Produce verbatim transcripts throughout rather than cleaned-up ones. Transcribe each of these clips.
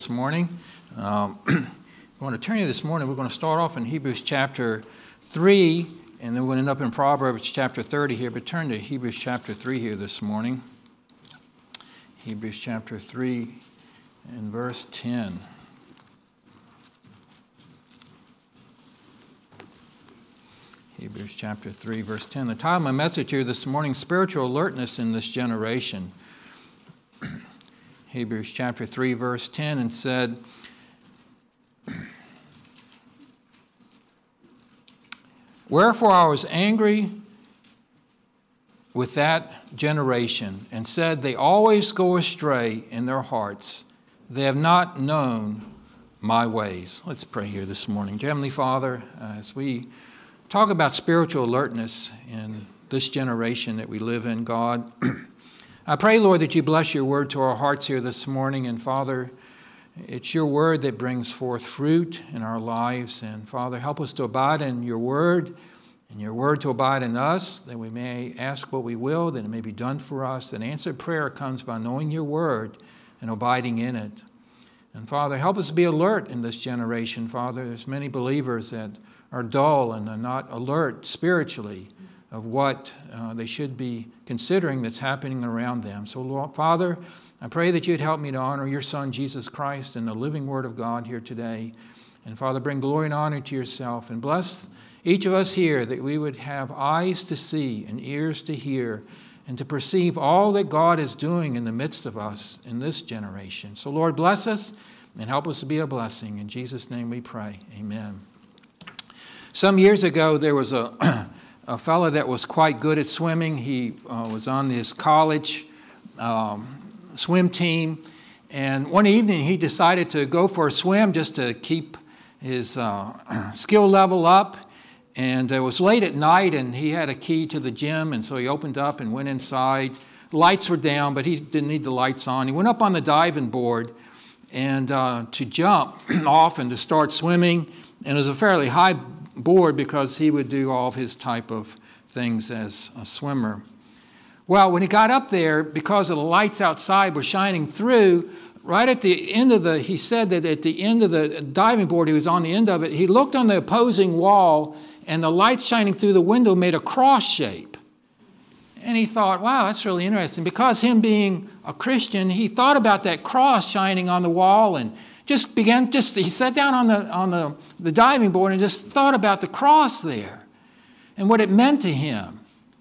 This morning. Um, I want to turn you this morning. We're going to start off in Hebrews chapter three, and then we're going to end up in Proverbs chapter thirty here. But turn to Hebrews chapter three here this morning. Hebrews chapter three and verse ten. Hebrews chapter three, verse ten. The title of my message here this morning, Spiritual Alertness in This Generation. Hebrews chapter three, verse ten, and said, "Wherefore I was angry with that generation, and said, They always go astray in their hearts. They have not known my ways." Let's pray here this morning. Dear Heavenly Father, uh, as we talk about spiritual alertness in this generation that we live in, God, I pray, Lord, that you bless your word to our hearts here this morning. And Father, it's your word that brings forth fruit in our lives. And Father, help us to abide in your word and your word to abide in us, that we may ask what we will, that it may be done for us. And answered prayer comes by knowing your word and abiding in it. And Father, help us to be alert in this generation. Father, there's many believers that are dull and are not alert spiritually of what uh, they should be considering that's happening around them. So, Lord, Father, I pray that you'd help me to honor your Son, Jesus Christ, and the living Word of God here today. And, Father, bring glory and honor to yourself. And bless each of us here that we would have eyes to see and ears to hear and to perceive all that God is doing in the midst of us in this generation. So, Lord, bless us and help us to be a blessing. In Jesus' name we pray. Amen. Some years ago, there was a... a fellow that was quite good at swimming. He uh, was on his college um, swim team. And one evening he decided to go for a swim just to keep his uh, skill level up. And it was late at night and he had a key to the gym. And so he opened up and went inside. Lights were down, but he didn't need the lights on. He went up on the diving board and uh, to jump off and to start swimming. And it was a fairly high board because he would do all of his type of things as a swimmer. Well, when he got up there, because of the lights outside were shining through, right at the end of the, he said that at the end of the diving board, he was on the end of it, he looked on the opposing wall and the light shining through the window made a cross shape. And he thought, wow, that's really interesting. Because him being a Christian, he thought about that cross shining on the wall and just began, just he sat down on the on the, the diving board and just thought about the cross there and what it meant to him.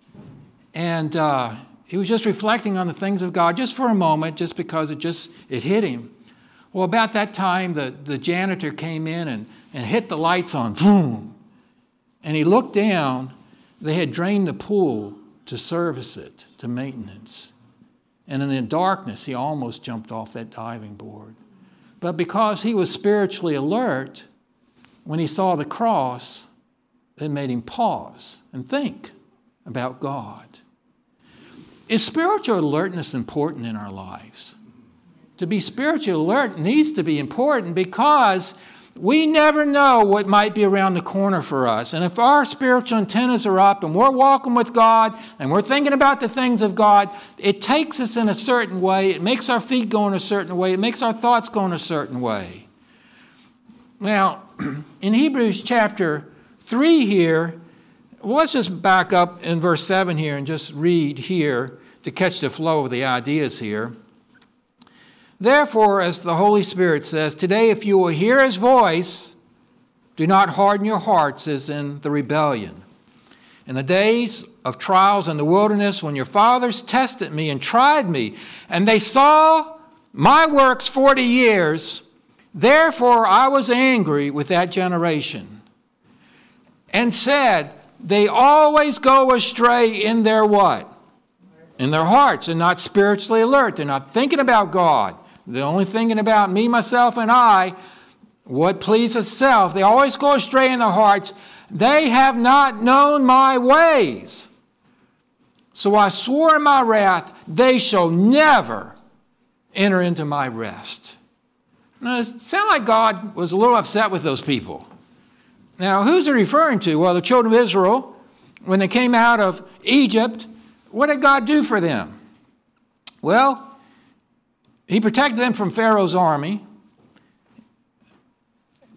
And uh, he was just reflecting on the things of God just for a moment, just because it just it hit him. Well, about that time, the, the janitor came in and, and hit the lights on, boom. And he looked down. They had drained the pool to service it, to maintenance. And in the darkness, he almost jumped off that diving board. But because he was spiritually alert, when he saw the cross, it made him pause and think about God. Is spiritual alertness important in our lives? To be spiritually alert needs to be important because we never know what might be around the corner for us. And if our spiritual antennas are up and we're walking with God and we're thinking about the things of God, it takes us in a certain way. It makes our feet go in a certain way. It makes our thoughts go in a certain way. Now, in Hebrews chapter three here, let's just back up in verse seven here and just read here to catch the flow of the ideas here. Therefore, as the Holy Spirit says, today if you will hear his voice, do not harden your hearts as in the rebellion. In the days of trials in the wilderness, when your fathers tested me and tried me, and they saw my works forty years, therefore I was angry with that generation and said, they always go astray in their what? In their hearts, and not spiritually alert. They're not thinking about God. They're only thinking about me, myself, and I, what pleases self. They always go astray in their hearts. They have not known my ways. So I swore in my wrath, they shall never enter into my rest. Now, it sounds like God was a little upset with those people. Now, who's he referring to? Well, the children of Israel, when they came out of Egypt, what did God do for them? Well, He protected them from Pharaoh's army.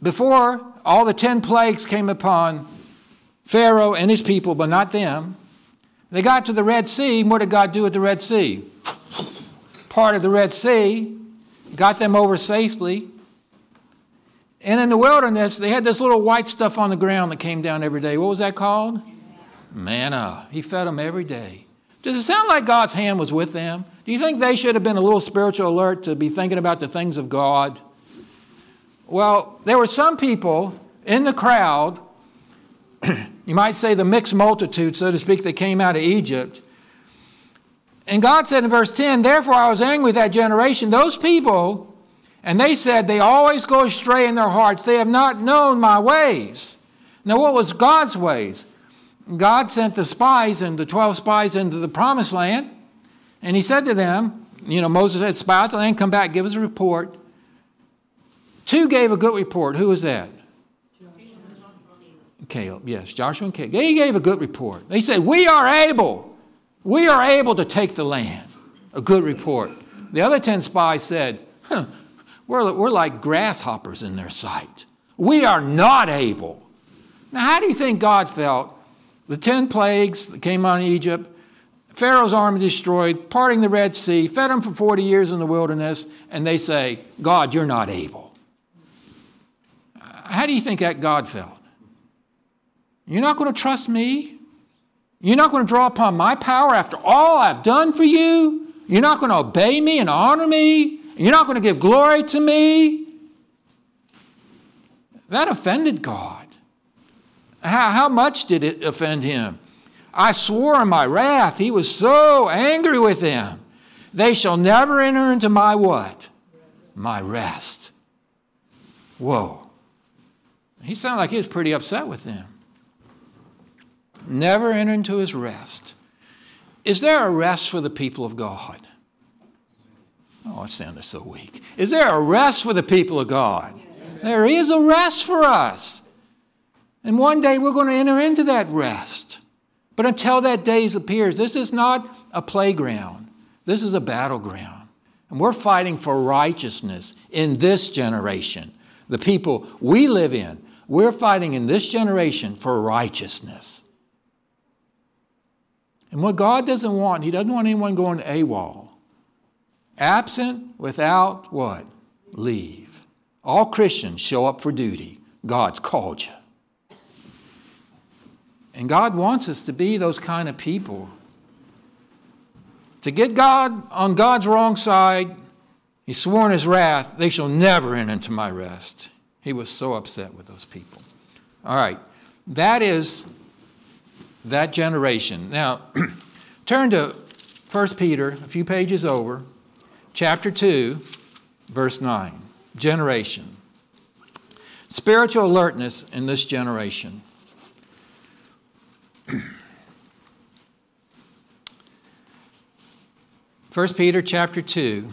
before all the ten plagues came upon Pharaoh and his people, but not them, they got to the Red Sea. And what did God do at the Red Sea? Part of the Red Sea, got them over safely. And in the wilderness, they had this little white stuff on the ground that came down every day. What was that called? Manna. He fed them every day. Does it sound like God's hand was with them? Do you think they should have been a little spiritual alert to be thinking about the things of God? Well, there were some people in the crowd, you might say the mixed multitude, so to speak, that came out of Egypt. And God said in verse ten, therefore I was angry with that generation. Those people, and they said, they always go astray in their hearts. They have not known my ways. Now, what was God's ways? God sent the spies and the twelve spies into the promised land. And he said to them, you know, Moses said, spy out the land, come back, give us a report. Two gave a good report. Who was that? Caleb, yes, Joshua and Caleb. They gave a good report. They said, we are able. We are able to take the land. A good report. The other ten spies said, huh, we're, we're like grasshoppers in their sight. We are not able. Now, how do you think God felt? The ten plagues that came on Egypt, Pharaoh's army destroyed, parting the Red Sea, fed them for forty years in the wilderness, and they say, God, you're not able. How do you think that God felt? You're not going to trust me? You're not going to draw upon my power after all I've done for you? You're not going to obey me and honor me? You're not going to give glory to me? That offended God. How, how much did it offend him? I swore in my wrath. He was so angry with them. They shall never enter into my what? My rest. Whoa. He sounded like he was pretty upset with them. Never enter into his rest. Is there a rest for the people of God? Oh, it sounded so weak. Is there a rest for the people of God? Yes. There is a rest for us. And one day we're going to enter into that rest. But until that day appears, this is not a playground. This is a battleground. And we're fighting for righteousness in this generation. The people we live in, we're fighting in this generation for righteousness. And what God doesn't want, he doesn't want anyone going AWOL. Absent without what? Leave. All Christians show up for duty. God's called you. And God wants us to be those kind of people. To get God on God's wrong side, he swore in his wrath, they shall never enter into my rest. He was so upset with those people. All right, that is that generation. Now, turn to First Peter, a few pages over, chapter two, verse nine. Generation. Spiritual alertness in this generation. First Peter chapter two.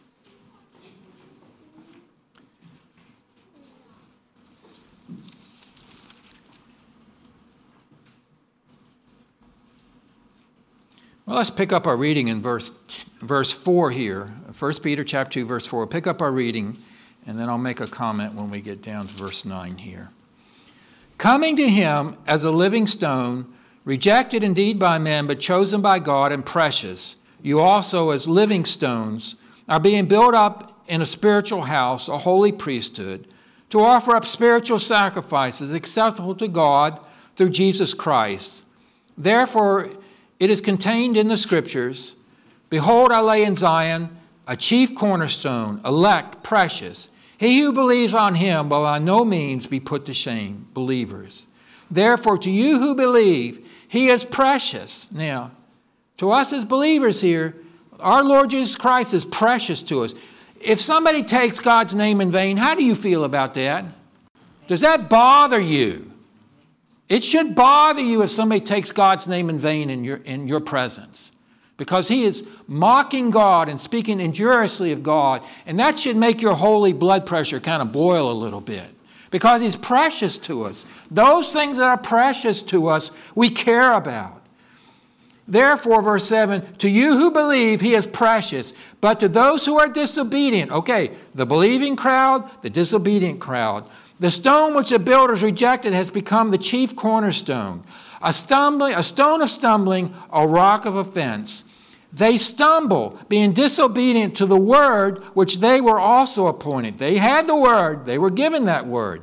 Well, let's pick up our reading in verse, verse four here. First Peter chapter two, verse four. Pick up our reading, and then I'll make a comment when we get down to verse nine here. Coming to him as a living stone, rejected indeed by men, but chosen by God and precious, you also as living stones are being built up in a spiritual house, a holy priesthood, to offer up spiritual sacrifices acceptable to God through Jesus Christ. Therefore, it is contained in the Scriptures, behold, I lay in Zion a chief cornerstone, elect, precious. He who believes on him will by no means be put to shame, believers. Therefore, to you who believe, he is precious. Now, to us as believers here, our Lord Jesus Christ is precious to us. If somebody takes God's name in vain, how do you feel about that? Does that bother you? It should bother you if somebody takes God's name in vain in your, in your presence, because he is mocking God and speaking injuriously of God, and that should make your holy blood pressure kind of boil a little bit, because he's precious to us. Those things that are precious to us, we care about. Therefore, verse seven, to you who believe, he is precious, but to those who are disobedient, okay, the believing crowd, the disobedient crowd, The stone which the builders rejected has become the chief cornerstone, a stumbling, a stone of stumbling, a rock of offense. They stumble, being disobedient to the word which they were also appointed. They had the word. They were given that word.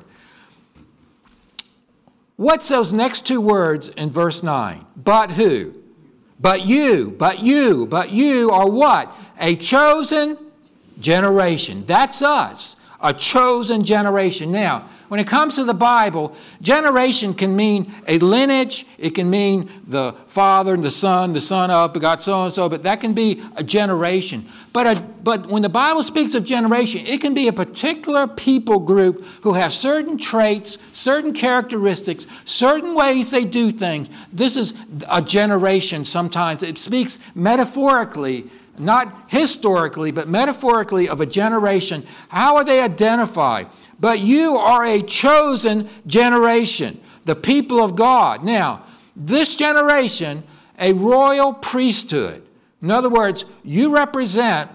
What's those next two words in verse nine? But who? But you, but you, but you are what? A chosen generation. That's us. A chosen generation. Now, when it comes to the Bible, generation can mean a lineage. It can mean the father and the son, the son of, begot so-and-so, but that can be a generation. But, a, but when the Bible speaks of generation, it can be a particular people group who have certain traits, certain characteristics, certain ways they do things. This is a generation sometimes. It speaks metaphorically, not historically, but metaphorically of a generation. How are they identified? But you are a chosen generation, the people of God. Now, this generation, a royal priesthood. In other words, you represent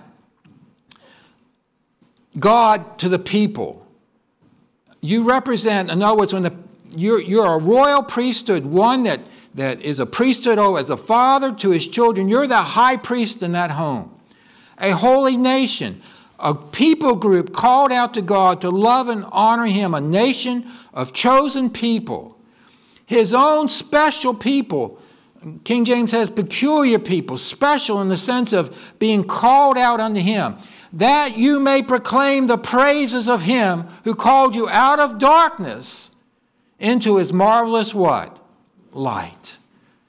God to the people. You represent, in other words, when the, you're, you're a royal priesthood, one that that is a priesthood oh, as a father to his children. You're the high priest in that home. A holy nation, a people group called out to God to love and honor him, a nation of chosen people, his own special people. King James has peculiar people, special in the sense of being called out unto him, that you may proclaim the praises of him who called you out of darkness into his marvelous what? Light.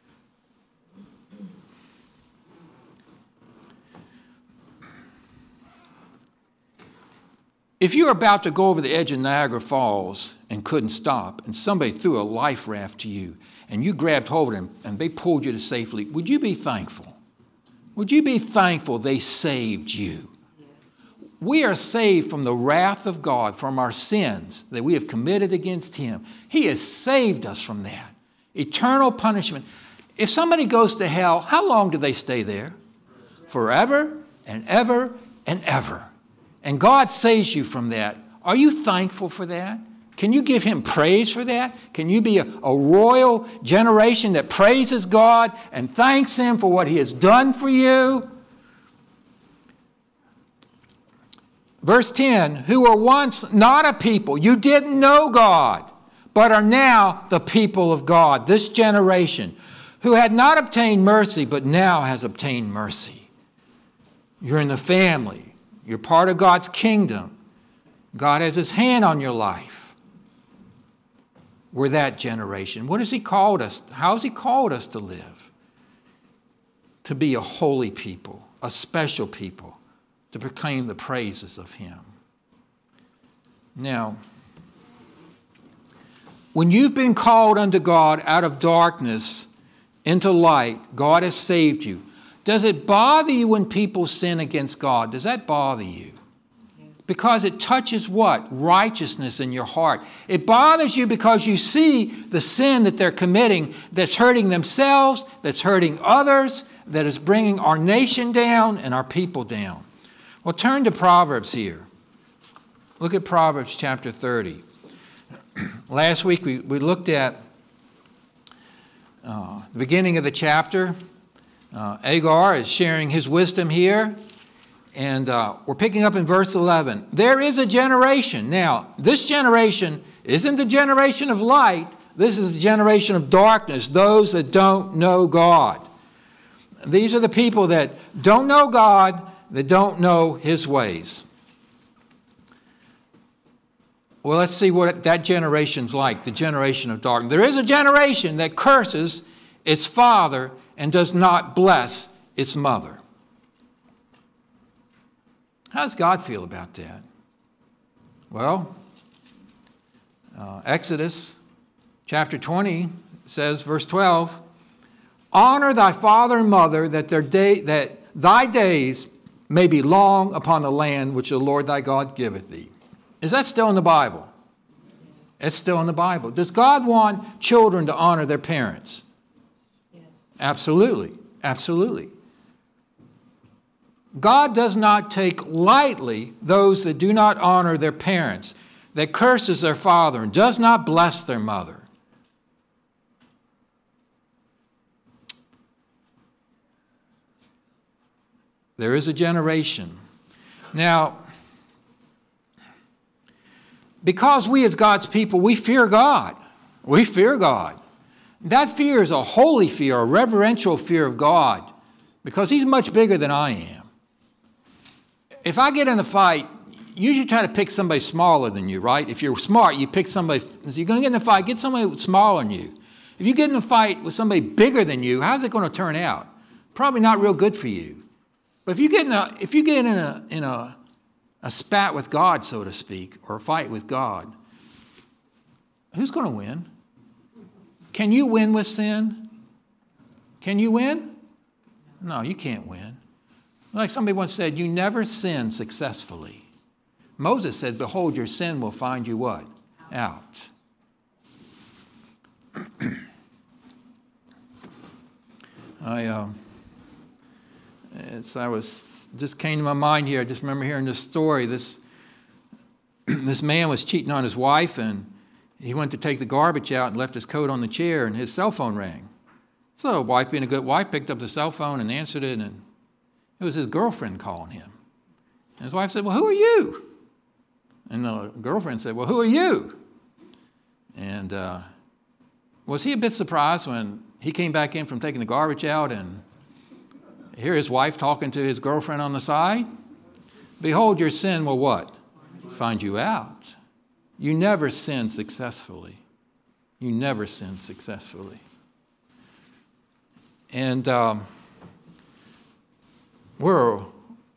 If you're about to go over the edge of Niagara Falls and couldn't stop, and somebody threw a life raft to you, and you grabbed hold of them and they pulled you to safety, would you be thankful? Would you be thankful they saved you? We are saved from the wrath of God, from our sins that we have committed against him. He has saved us from that. Eternal punishment. If somebody goes to hell, how long do they stay there? Forever and ever and ever. And God saves you from that. Are you thankful for that? Can you give him praise for that? Can you be a, a royal generation that praises God and thanks him for what he has done for you? Verse ten, who were once not a people, you didn't know God, but are now the people of God, this generation, who had not obtained mercy, but now has obtained mercy. You're in the family. You're part of God's kingdom. God has his hand on your life. We're that generation. What has he called us? How has he called us to live? To be a holy people, a special people, to proclaim the praises of him. Now, when you've been called unto God out of darkness into light, God has saved you. Does it bother you when people sin against God? Does that bother you? Because it touches what? Righteousness in your heart. It bothers you because you see the sin that they're committing that's hurting themselves, that's hurting others, that is bringing our nation down and our people down. Well, turn to Proverbs here. Look at Proverbs chapter thirty. Last week we, we looked at uh, the beginning of the chapter. Uh, Agar is sharing his wisdom here. And uh, we're picking up in verse eleven. There is a generation. Now, this generation isn't the generation of light. This is the generation of darkness, those that don't know God. These are the people that don't know God, that don't know his ways. Well, let's see what that generation's like, the generation of darkness. There is a generation that curses its father and does not bless its mother. How does God feel about that? Well, uh, Exodus chapter twenty says, verse twelve, honor thy father and mother, that their day, that thy days may be long upon the land which the Lord thy God giveth thee. Is that still in the Bible? It's still in the Bible. Does God want children to honor their parents? Yes. Absolutely. Absolutely. God does not take lightly those that do not honor their parents. that curses their father and does not bless their mother. There is a generation. Now, because we as God's people, we fear God. We fear God. That fear is a holy fear, a reverential fear of God, because He's much bigger than I am. If I get in a fight, you should try to pick somebody smaller than you, right? If you're smart, you pick somebody, if you're going to get in a fight, get somebody smaller than you. If you get in a fight with somebody bigger than you, how's it going to turn out? Probably not real good for you. But if you get in a, if you get in a, in a, a spat with God, so to speak, or a fight with God, who's going to win? Can you win with sin? Can you win? No, you can't win. Like somebody once said, you never sin successfully. Moses said, behold, your sin will find you what? Out. I, uh, it's, I was, just came to my mind here. I just remember hearing this story. This, this man was cheating on his wife, and he went to take the garbage out and left his coat on the chair, and his cell phone rang. So the wife, being a good wife, picked up the cell phone and answered it, and it was his girlfriend calling him. And his wife said, well, who are you? And the girlfriend said, well, who are you? And uh, was he a bit surprised when he came back in from taking the garbage out and hear his wife talking to his girlfriend on the side? Behold, your sin will what? Find you out. You never sin successfully. You never sin successfully. And um, we're a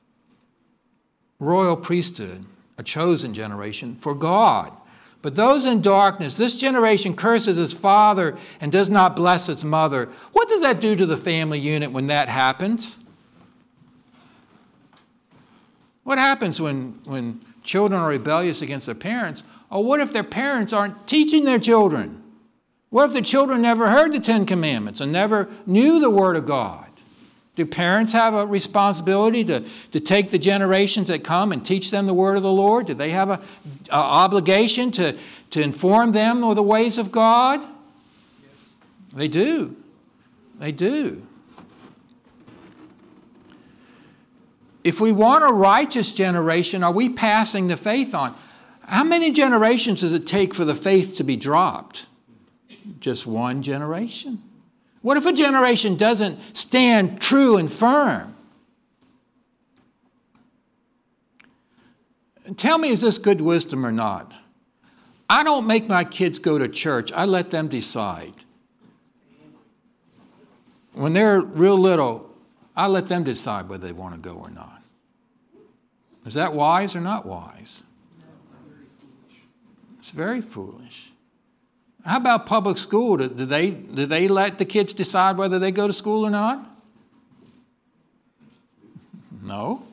royal priesthood, a chosen generation for God. But those in darkness, this generation curses its father and does not bless its mother. What does that do to the family unit when that happens? What happens when, when children are rebellious against their parents? Or what if their parents aren't teaching their children? What if the children never heard the Ten Commandments and never knew the Word of God? Do parents have a responsibility to, to take the generations that come and teach them the Word of the Lord? Do they have an obligation to, to inform them of the ways of God? Yes. They do. They do. If we want a righteous generation, are we passing the faith on? How many generations does it take for the faith to be dropped? Just one generation. What if a generation doesn't stand true and firm? Tell me, is this good wisdom or not? I don't make my kids go to church. I let them decide. When they're real little, I let them decide whether they want to go or not. Is that wise or not wise? It's very foolish. How about public school? Do they, do they let the kids decide whether they go to school or not? No.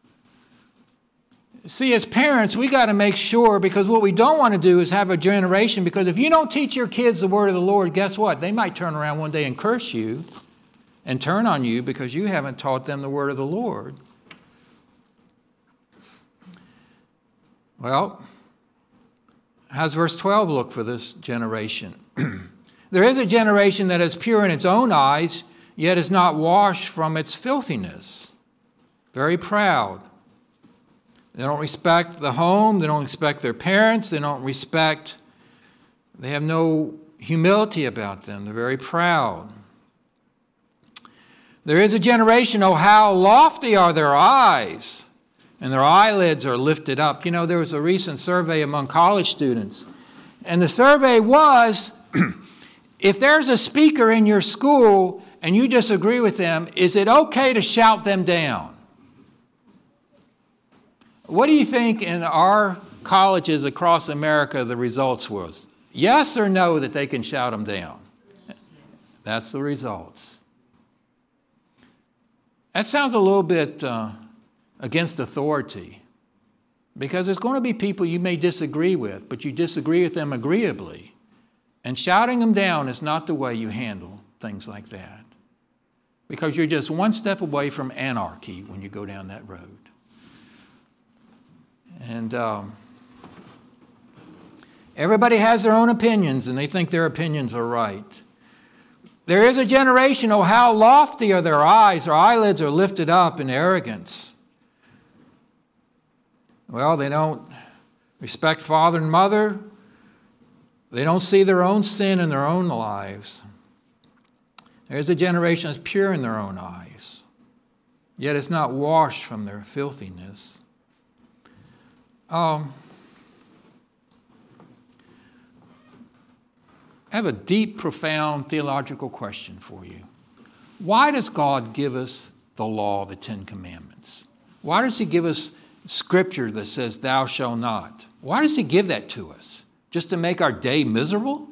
See, as parents, we got to make sure, because what we don't want to do is have a generation, because if you don't teach your kids the word of the Lord, guess what? They might turn around one day and curse you and turn on you because you haven't taught them the word of the Lord. Well, how's verse twelve look for this generation? There is a generation that is pure in its own eyes, yet is not washed from its filthiness. Very proud. They don't respect the home. They don't respect their parents. They don't respect, they have no humility about them. They're very proud. There is a generation, oh, how lofty are their eyes, and their eyelids are lifted up. You know, there was a recent survey among college students, and the survey was, if there's a speaker in your school and you disagree with them, is it okay to shout them down? What do you think in our colleges across America the results was? Yes or no that they can shout them down? That's the results. That sounds a little bit uh, against authority, because there's going to be people you may disagree with, but you disagree with them agreeably. And shouting them down is not the way you handle things like that, because you're just one step away from anarchy when you go down that road. And um, Everybody has their own opinions, and they think their opinions are right. There is a generation, oh, how lofty are their eyes. Their eyelids are lifted up in arrogance. Well, they don't respect father and mother. They don't see their own sin in their own lives. There's a generation that's pure in their own eyes, yet it's not washed from their filthiness. Um, I have a deep, profound theological question for you. Why does God give us the law, the Ten Commandments? Why does he give us scripture that says, thou shalt not? Why does he give that to us? Just to make our day miserable?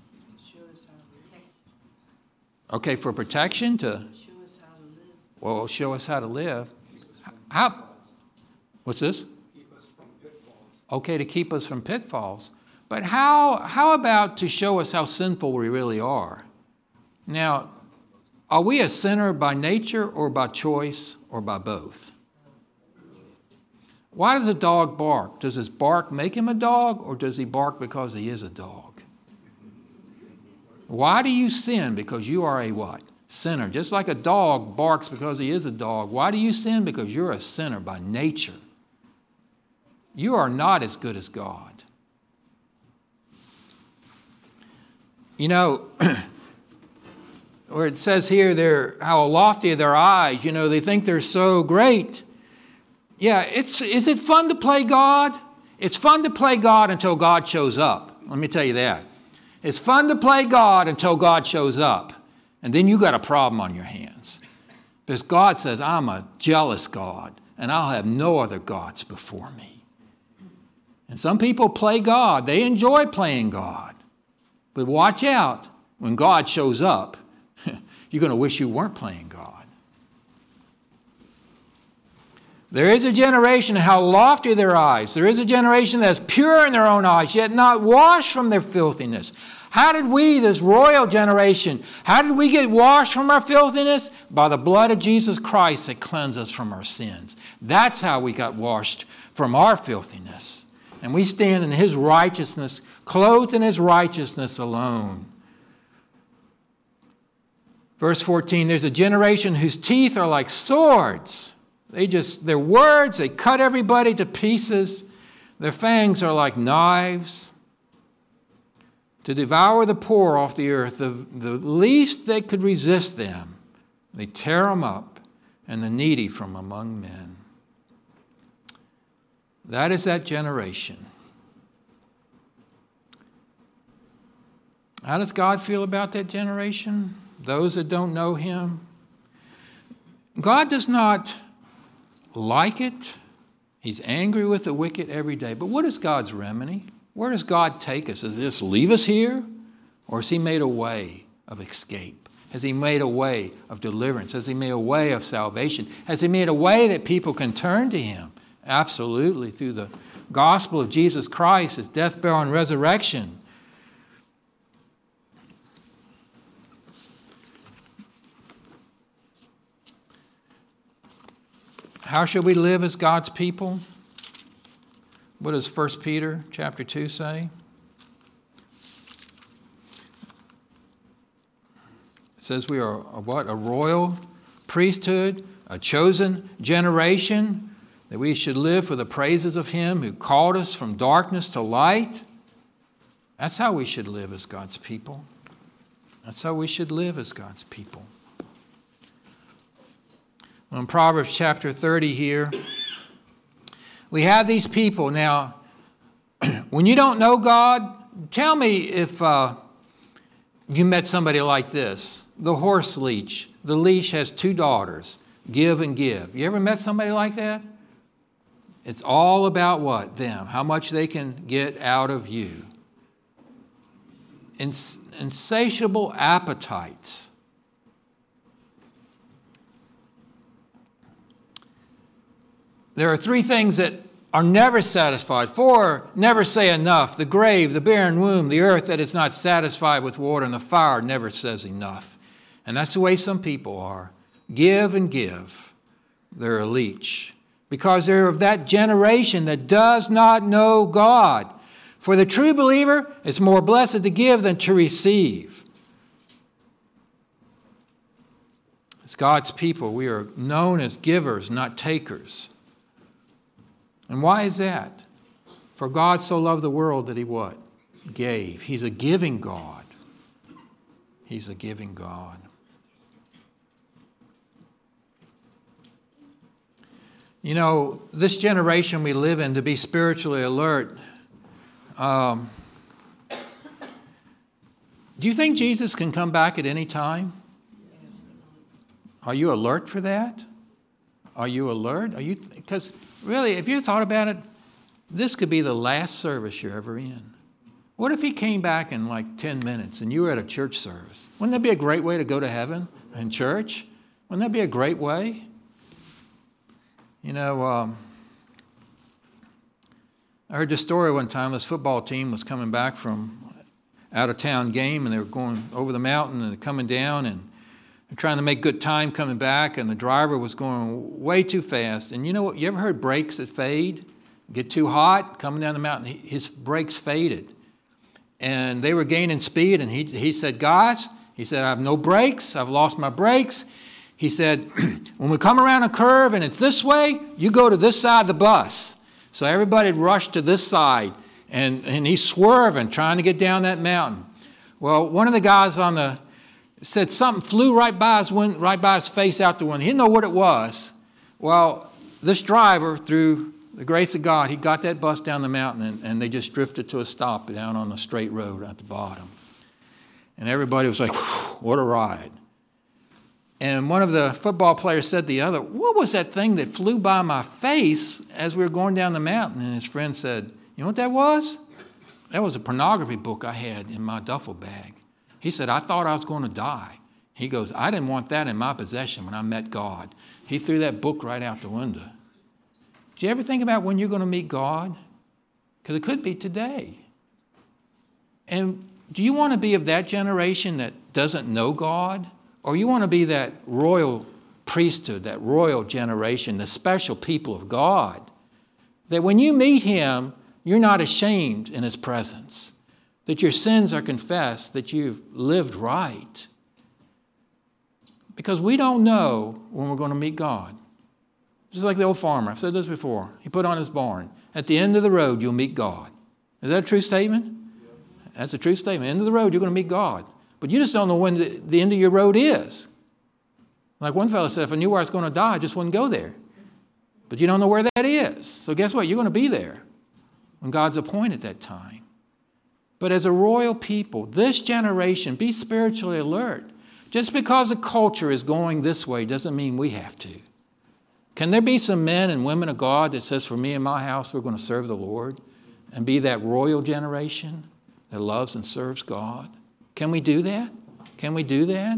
Okay, for protection, to show us how to live. Well, show us how to live. How? What's this? Keep us from pitfalls. Okay, to keep us from pitfalls. But how, how about to show us how sinful we really are? Now, are we a sinner by nature or by choice or by both? Why does a dog bark? Does his bark make him a dog, or does he bark because he is a dog? Why do you sin? Because you are a what? Sinner. Just like a dog barks because he is a dog. Why do you sin? Because you're a sinner by nature. You are not as good as God. You know, where it says here, they're, how lofty are their eyes, you know, they think they're so great. Yeah, it's, is it fun to play God? It's fun to play God until God shows up. Let me tell you that. It's fun to play God until God shows up. And then you got a problem on your hands. Because God says, I'm a jealous God, and I'll have no other gods before me. And some people play God. They enjoy playing God. But watch out. When God shows up, you're going to wish you weren't playing God. There is a generation, how lofty their eyes. There is a generation that's pure in their own eyes, yet not washed from their filthiness. How did we, this royal generation, how did we get washed from our filthiness? By the blood of Jesus Christ that cleansed us from our sins. That's how we got washed from our filthiness. And we stand in his righteousness, clothed in his righteousness alone. Verse fourteen, there's a generation whose teeth are like swords. They just, their words, they cut everybody to pieces. Their fangs are like knives. To devour the poor off the earth, the, the least they could resist them, they tear them up, and the needy from among men. That is that generation. How does God feel about that generation? Those that don't know him? God does not like it. He's angry with the wicked every day. But what is God's remedy? Where does God take us? Does he just leave us here? Or has he made a way of escape? Has he made a way of deliverance? Has he made a way of salvation? Has he made a way that people can turn to him? Absolutely, through the gospel of Jesus Christ, his death, burial, and resurrection. How shall we live as God's people? What does First Peter chapter two say? It says we are a what? A royal priesthood, a chosen generation, that we should live for the praises of him who called us from darkness to light. That's how we should live as God's people. That's how we should live as God's people. Well, in Proverbs chapter thirty here, we have these people. Now, when you don't know God, tell me if uh, you met somebody like this. The horse leech. The leash has two daughters, give and give. You ever met somebody like that? It's all about what? Them. How much they can get out of you. Ins- insatiable appetites. There are three things that are never satisfied. Four never say enough. The grave, the barren womb, the earth that is not satisfied with water, and the fire never says enough. And that's the way some people are. Give and give. They're a leech. Because they're of that generation that does not know God. For the true believer, it's more blessed to give than to receive. As God's people, we are known as givers, not takers. And why is that? For God so loved the world that he what? Gave. He's a giving God. He's a giving God. You know, this generation we live in, to be spiritually alert, um, do you think Jesus can come back at any time? Are you alert for that? Are you alert? Are you? Because really, if you thought about it, this could be the last service you're ever in. What if he came back in like ten minutes and you were at a church service? Wouldn't that be a great way to go to heaven in church? Wouldn't that be a great way? You know, um, I heard this story one time. This football team was coming back from out-of-town game, and they were going over the mountain and coming down, and they're trying to make good time coming back, and the driver was going way too fast. And you know what? You ever heard brakes that fade? Get too hot, coming down the mountain, his brakes faded. And they were gaining speed, and he, he said, guys, he said, I have no brakes. I've lost my brakes. He said, when we come around a curve and it's this way, you go to this side of the bus. So everybody rushed to this side, and, and he's swerving, trying to get down that mountain. Well, one of the guys on the said something flew right by his wind, right by his face out the window. He didn't know what it was. Well, this driver, through the grace of God, he got that bus down the mountain, and, and they just drifted to a stop down on the straight road at the bottom. And everybody was like, what a ride. And one of the football players said to the other, what was that thing that flew by my face as we were going down the mountain? And his friend said, you know what that was? That was a pornography book I had in my duffel bag. He said, I thought I was going to die. He goes, I didn't want that in my possession when I met God. He threw that book right out the window. Do you ever think about when you're going to meet God? Because it could be today. And do you want to be of that generation that doesn't know God? Or you want to be that royal priesthood, that royal generation, the special people of God, that when you meet him, you're not ashamed in his presence, that your sins are confessed, that you've lived right. Because we don't know when we're going to meet God. Just like the old farmer, I've said this before, he put on his barn, at the end of the road, you'll meet God. Is that a true statement? That's a true statement. End of the road, you're going to meet God. But you just don't know when the, the end of your road is. Like one fellow said, if I knew where I was going to die, I just wouldn't go there. But you don't know where that is. So guess what? You're going to be there when God's appointed that time. But as a royal people, this generation, be spiritually alert. Just because the culture is going this way doesn't mean we have to. Can there be some men and women of God that says, for me and my house, we're going to serve the Lord and be that royal generation that loves and serves God? Can we do that? Can we do that?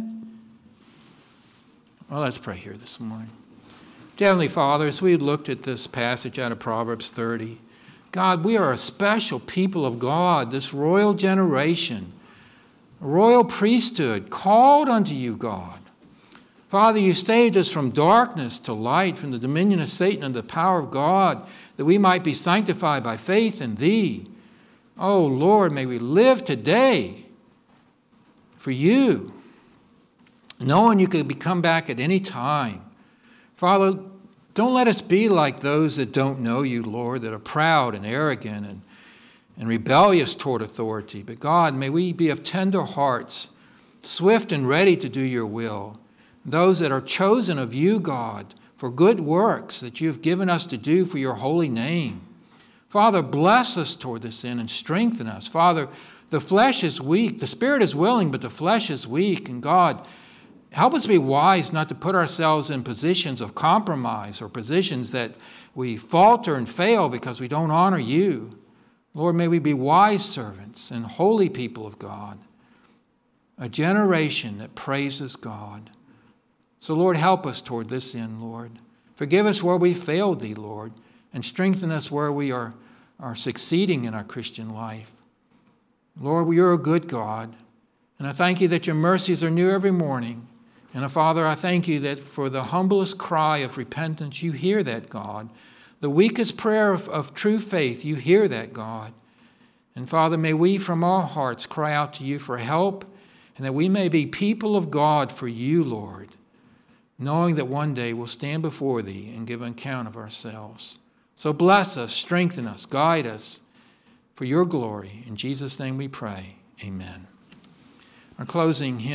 Well, let's pray here this morning. Dear Heavenly Father, as we looked at this passage out of Proverbs thirty, God, we are a special people of God, this royal generation, a royal priesthood, called unto you, God. Father, you saved us from darkness to light, from the dominion of Satan and the power of God, that we might be sanctified by faith in thee. Oh, Lord, may we live today for you, knowing you could come back at any time. Father, don't let us be like those that don't know you, Lord, that are proud and arrogant and, and rebellious toward authority. But God, may we be of tender hearts, swift and ready to do your will. Those that are chosen of you, God, for good works that you have given us to do for your holy name. Father, bless us toward this end and strengthen us. Father, the flesh is weak. The spirit is willing, but the flesh is weak. And God, help us be wise not to put ourselves in positions of compromise or positions that we falter and fail because we don't honor you. Lord, may we be wise servants and holy people of God, a generation that praises God. So, Lord, help us toward this end, Lord. Forgive us where we failed thee, Lord, and strengthen us where we are, are succeeding in our Christian life. Lord, you're a good God, and I thank you that your mercies are new every morning. And, Father, I thank you that for the humblest cry of repentance, you hear that, God. The weakest prayer of, of true faith, you hear that, God. And Father, may we from our hearts cry out to you for help, and that we may be people of God for you, Lord, knowing that one day we'll stand before thee and give an account of ourselves. So bless us, strengthen us, guide us for your glory. In Jesus' name we pray. Amen. Our closing hymn.